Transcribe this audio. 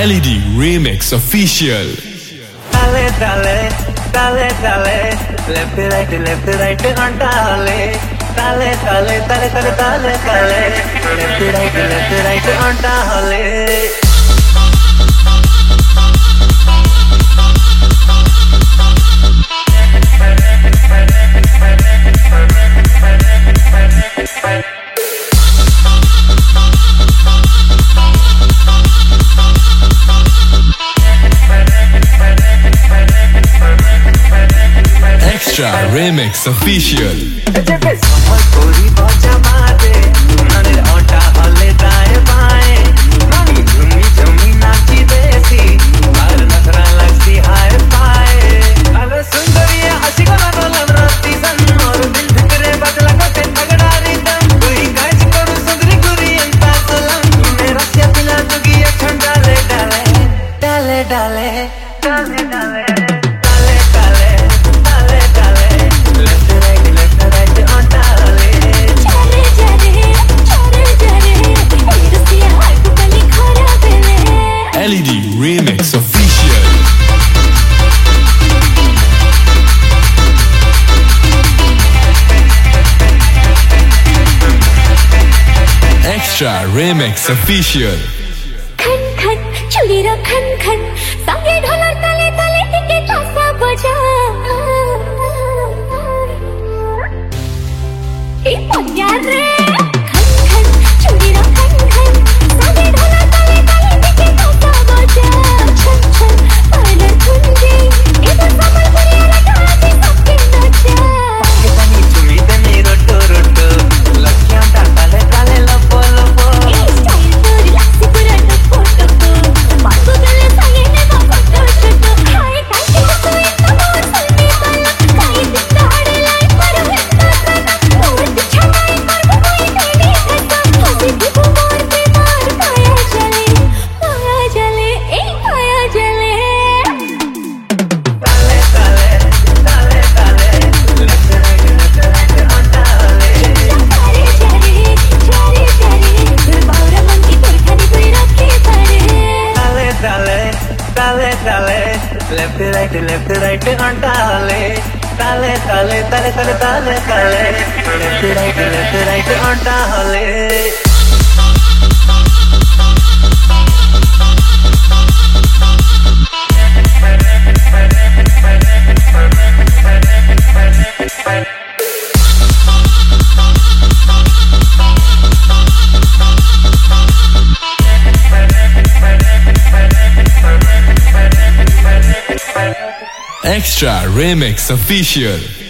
LED Remix Official. Dale, dale, dale, dale, left right on dale. Dale, dale, dale, dale, dale, dale, left right on dale. Extra Remix Official. LED Remix Official. Extra Remix Official. खन खन चुलीरा खन खन सांगे ढोलर तले तले टिके तासा बजा ए पन्या रे खन खन चुलीरा खन खन सांगे ढोलर तले तले टिके तासा बजा छन छन पायलर धुंजे इधर समर पुरिया लगा सबके नचा पानी चुमी दनी रोटो रोटो लक्ष्यां ताले ताले लपो लपो स्टाइल तोरी लासी पुराना फोटो को बातों गले सांगे ने बाबा छोटो हाय काहे तो इतना मोर सलमी वाला काहे दिखता हड़े लाई पर हिस्सा मोर पीछा नहीं पर वो कोई नहीं खसा हंसी भी वो मोर पे मार पाया जले ए पाया जले dale dale dale dale left right on dale चारे फिर बावरा मन की तुरखानी कोई रखे पड़े dale dale dale dale left right on dale dale dale dale dale dale dale left right on dale. Extra Remix Official.